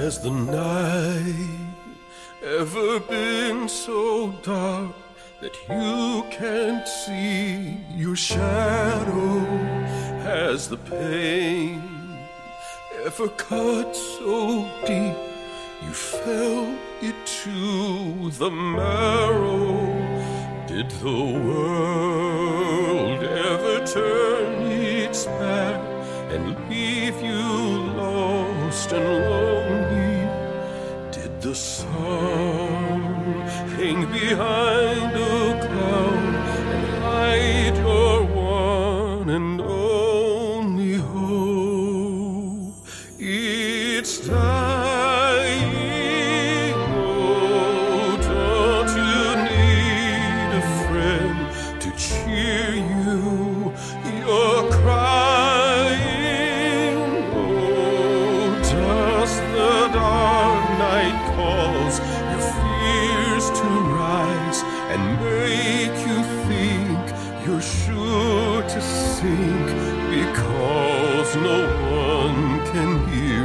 Has the night ever been so dark that you can't see your shadow? Has the pain ever cut so deep you felt it to the marrow? Did the world ever turn its back and leave you lost and lonely? Did the sun hang behind a cloud and hide your one and only hope? It's dying, oh, don't you need a friend to cheer you? You're crying, oh, does the dark night cause your fears to rise and make you think you're sure to sink because no one can hear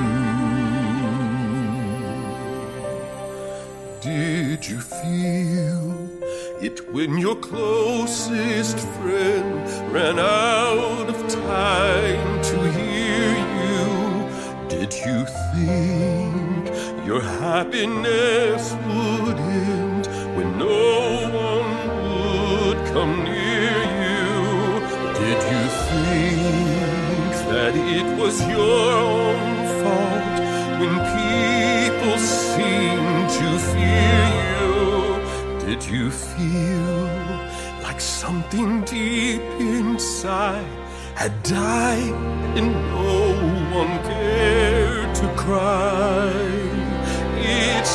you? Did you feel it when your closest friend ran out of time to hear you? Did you think your happiness would end when no one would come near you? Did you think that it was your own fault when people seemed to fear you? Did you feel like something deep inside had died and no one cared to cry? It's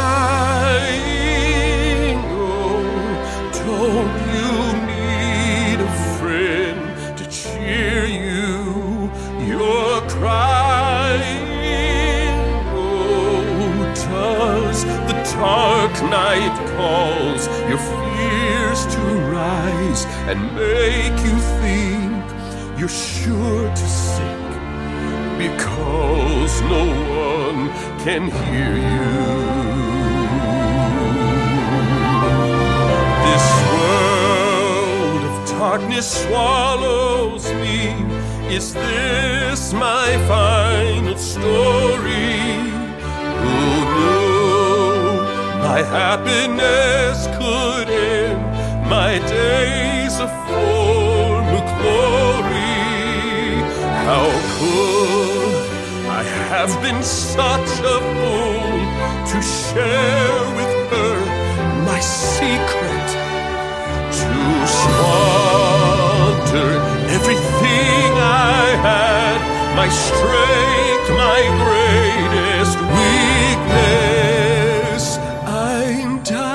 dying, oh, don't you need a friend to cheer you? You're crying, oh, does the dark night cause your fears to rise and make you think you're sure to sink because no one can hear you? This world of darkness swallows me. Is this my final story? Who knew my happiness could end my days of former glory? How could I have been such a fool to share with her my secret, to squander everything I had, my strength, my greatest weakness? I'm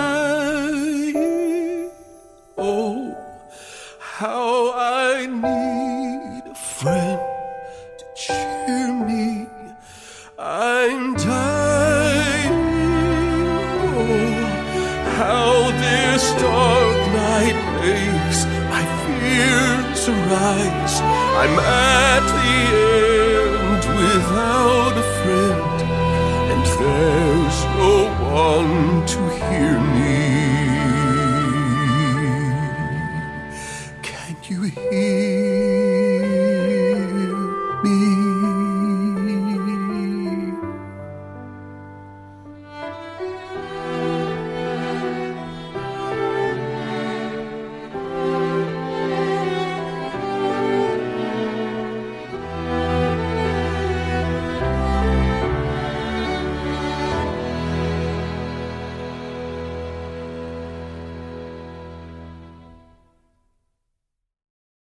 dying, oh, how I need a friend to cheer me. I'm dying, oh, how this dark night makes my fears arise. I'm at the end without a friend, and there's no one to hear me. Can you hear